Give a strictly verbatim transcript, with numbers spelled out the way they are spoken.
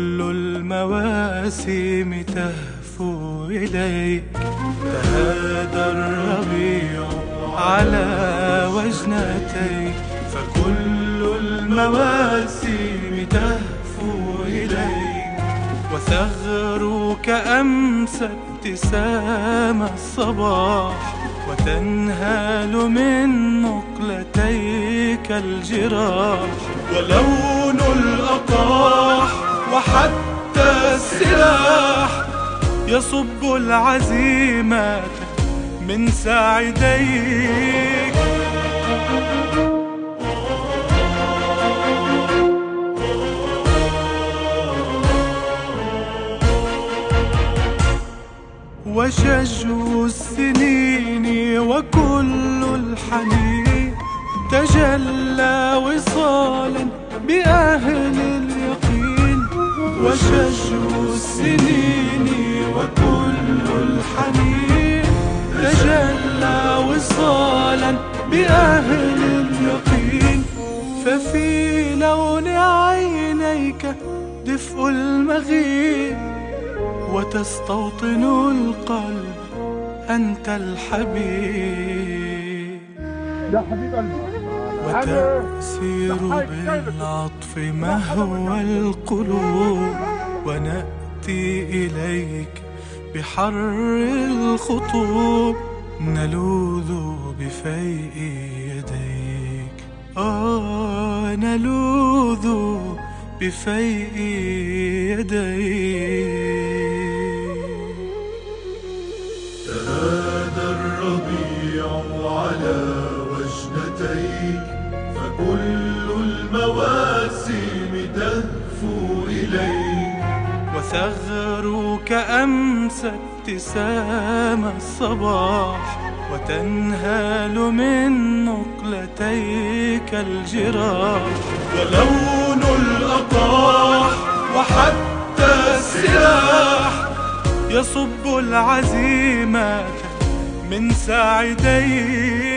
فكل المواسم تهفو إليك. تهادى الربيع على وجنتيك، فكل المواسم تهفو إليك. وثغرك أمسى ابتسام الصباح، وتنهال من مقلتيك الجراح. ولون الأقاح وحتى السلاح يصب العزيمة من ساعديك. وشجو السنين وكل الحنين تجلى وصالا بأهل اليقين. وشجو السنين وكل الحنين تجلى وصالا بأهل اليقين. ففي لون عينيك دفء المغيب، وتستوطن القلب أنت الحبيب. وتأسير بالعطف مهوى القلوب، ونأتي إليك بحر الخطوب. نلوذ بفيء يديك، آه نلوذ بفيء يديك. تهادى الربيع على وجنتيك، فكل المواسم تهفو إليك. وثغرك أمسى ابتسام الصباح، وتنهال من مقلتيك الجراح. ولون الأقاح وحتى السلاح يصب العزيمة من ساعديك.